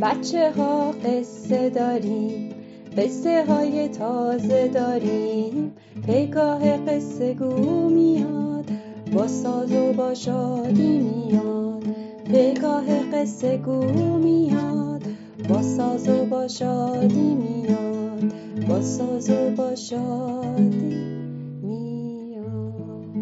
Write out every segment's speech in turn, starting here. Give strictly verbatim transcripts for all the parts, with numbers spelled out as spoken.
بچه ها قصه داریم، قصه های تازه داریم، پیگاه قصه گو میاد، با ساز و با شادی میاد. پیگاه قصه گو میاد، با ساز و با شادی میاد، با ساز و با شادی میاد.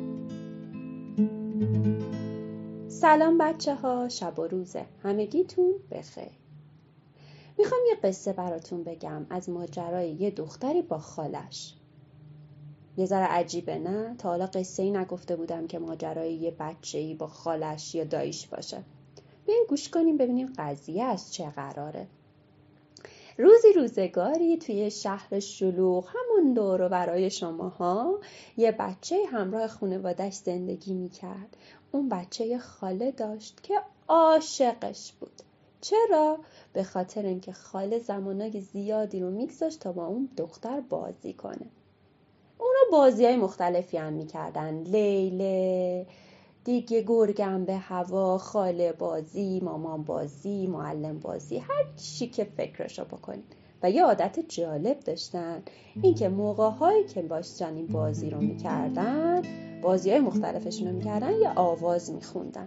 سلام بچه ها، شب و روزه همگیتون بخیر. میخوام یه قصه براتون بگم از ماجرای یه دختری با خالش. یه ذره عجیبه نه؟ تا حالا قصه‌ای نگفته بودم که ماجرای یه بچه‌ای با خالش یا داییش باشه. بیاین گوش کنیم ببینیم قضیه از چه قراره. روزی روزگاری توی شهر شلوغ، همون دور و برای شماها، یه بچه همراه خانواده‌اش زندگی میکرد. اون بچه یه خاله داشت که عاشقش بود. چرا؟ به خاطر اینکه خاله زمانای زیادی رو میگذاشت تا با اون دختر بازی کنه. اونا بازی‌های مختلفی هم میکردن. لیله، دیگه گرگم به هوا، خاله بازی، مامان بازی، معلم بازی، هر چی که فکرشو بکنین. و یه عادت جالب داشتن، این که موقع‌هایی که باشن این بازی رو میکردن، بازی‌های مختلفشون رو میکردن، یه آواز میخوندن.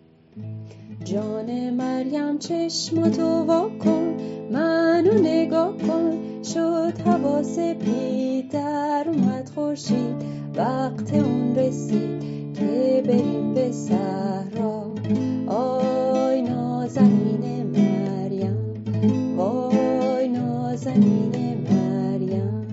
جان مریم چشماتو وا کن، منو نگاه کن، شد هوا سپید، در اومد خورشید، وقت اون رسید که بریم به صحرا. آی نازنین مریم، وای نازنین مریم.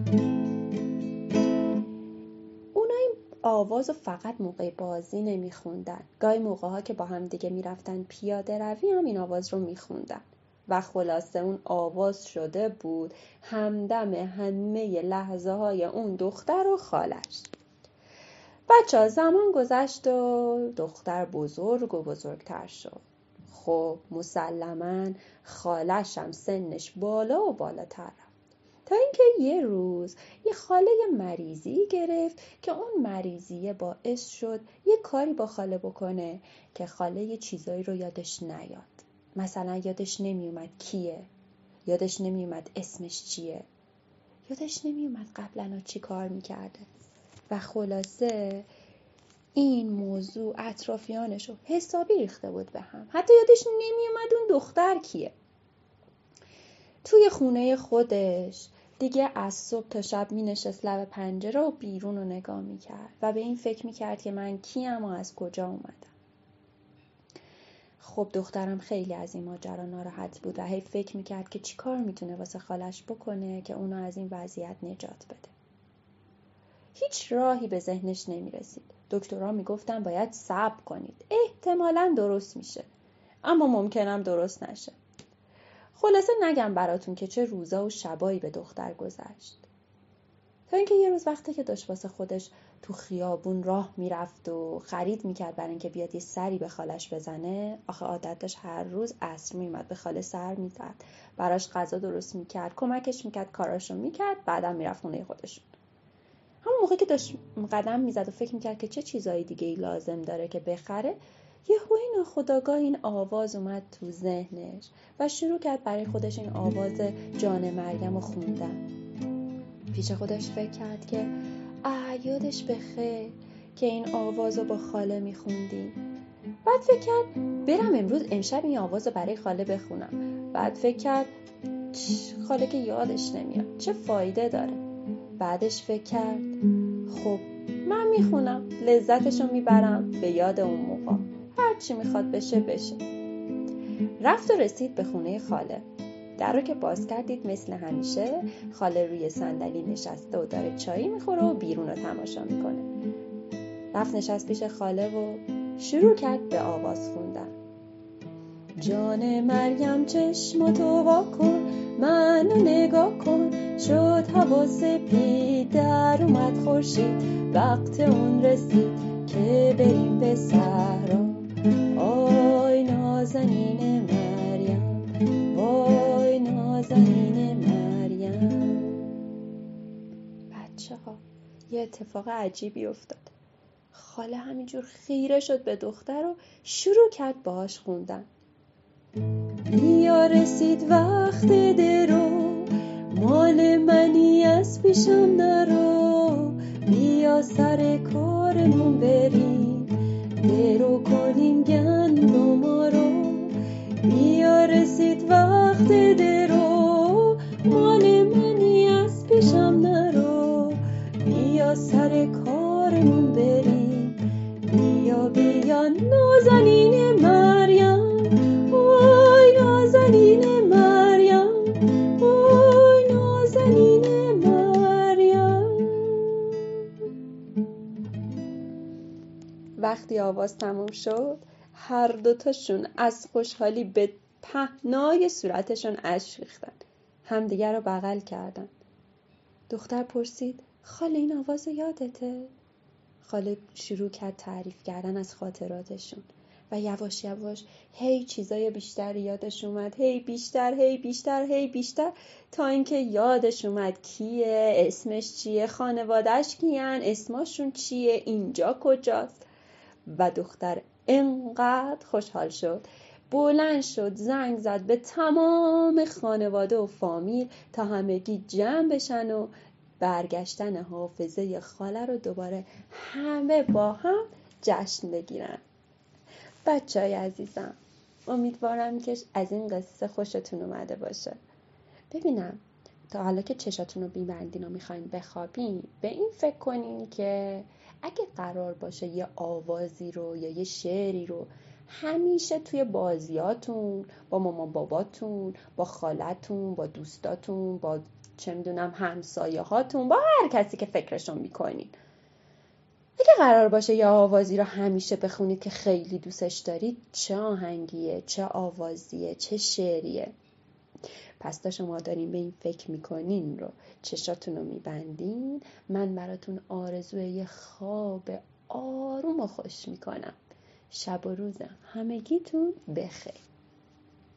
اونا این آوازو فقط موقع بازی نمیخوندن، گاهی موقعها که با هم دیگه میرفتن پیاده روی هم این آواز رو میخوندن. و خلاصه اون آواز شده بود همدم همه لحظه های اون دختر و خالش. بچه ها زمان گذشت و دختر بزرگ و بزرگتر شد. خب مسلماً خالش هم سنش بالا و بالاتر رفت، تا اینکه یه روز یه خاله مریضی گرفت که اون مریضیه باعث شد یه کاری با خاله بکنه که خاله یه چیزایی رو یادش نیاد. مثلا یادش نمیومد کیه، یادش نمیومد اسمش چیه، یادش نمیومد قبلا چی کار میکرده. و خلاصه این موضوع اطرافیانشو حسابی ریخته بود به هم. حتی یادش نمیومد اون دختر کیه. توی خونه خودش دیگه از صبح تا شب می نشست لب پنجره و بیرون رو نگاه می کرد و به این فکر می کرد که من کیم و از کجا اومدم. خب دخترم خیلی از این ماجرا ناراحت بود و هی فکر می کرد که چی کار می تونه واسه خالش بکنه که اونو از این وضعیت نجات بده. هیچ راهی به ذهنش نمی رسید. دکترها می گفتن باید صبر کنید، احتمالاً درست میشه، اما ممکنم درست نشه. خلاصه نگم براتون که چه روزا و شبایی به دختر گذشت، تا اینکه یه روز وقتی که داشت واسه خودش تو خیابون راه میرفت و خرید میکرد برای اینکه بیاد یه سری به خالش بزنه. آخه عادت داشت هر روز عصر میومد به خاله سر میزد، براش غذا درست میکرد، کمکش میکرد، کاراشو میکرد، بعدم میرفت خونه خودشون. همون موقع که داشت قدم میزد و فکر میکرد که چه چیزایی دیگه ای لازم داره که بخره، یه هوی ناخودآگاه این آواز اومد تو ذهنش و شروع کرد برای خودش این آواز جان مریم رو خوندن. پیش خودش فکر کرد که اه یادش بخیر که این آواز رو با خاله میخوندیم. بعد فکر کرد برم امروز امشب این آواز رو برای خاله بخونم. بعد فکر کرد خاله که یادش نمیاد، چه فایده داره. بعدش فکر کرد خب من میخونم، لذتشو میبرم، به یاد اون موقع هر چی میخواد بشه بشه. رفت و رسید به خونه خاله. در رو که باز کردید مثل همیشه خاله روی صندلی نشسته و داره چایی میخوره و بیرون رو تماشا میکنه. رفت نشست پیش خاله و شروع کرد به آواز خوندن. جان مریم چشماتو وا کن، منو نگاه کن، شد هوا سپید، در اومد خورشید، وقت اون رسید که بریم به صحرا. آی نازنین مریم، وای نازنین مریم. بچه ها یه اتفاق عجیبی افتاد. خاله همینجور خیره شد به دختر و شروع کرد باهاش خوندن. بیا بیا رسید وقت درو، مال منی از پیشم نرو. بیا سر کارمون بریم، درو کنیم گندما رو. بیا رسید وقت درو، مال منی از پیشم نرو. بیا سر کارمون بریم، بیا بیا نازنین مریم، وای نازنین مریم، وای نازنین مریم. وقتی آواز تموم شد، هر دوتاشون از خوشحالی به پهنای صورتشون اشک ریختن. همدیگر رو بغل کردن. دختر پرسید خاله این آواز یادته؟ خاله شروع کرد تعریف کردن از خاطراتشون و یواش یواش هی چیزای بیشتر یادش اومد، هی بیشتر هی بیشتر هی بیشتر، تا اینکه یادش اومد کیه، اسمش چیه، خانواده‌اش کیان، اسمشون چیه، اینجا کجاست. و دختر انقدر خوشحال شد بلند شد زنگ زد به تمام خانواده و فامیل تا همگی جمع بشن و برگشتن حافظه خاله رو دوباره همه با هم جشن بگیرن. بچه‌های عزیزم، امیدوارم که از این قصه خوشتون اومده باشه. ببینم تا حالا که چشاتون رو بیبندین و میخواین بخوابین، به این فکر کنین که اگه قرار باشه یه آوازی رو یا یه شعری رو همیشه توی بازیاتون با مامان باباتون، با خالتون، با دوستاتون، با چه میدونم همسایه هاتون، با هر کسی که فکرشون میکنین، اگه قرار باشه یه آوازی رو همیشه بخونید که خیلی دوستش دارید، چه آهنگیه، چه آوازیه، چه شعریه؟ پس تا شما دارین به این فکر میکنین رو چشاتون رو میبندین، من براتون آرزوی یه خواب آروم و خوش میکنم. شب و روز همگیتون بخیر.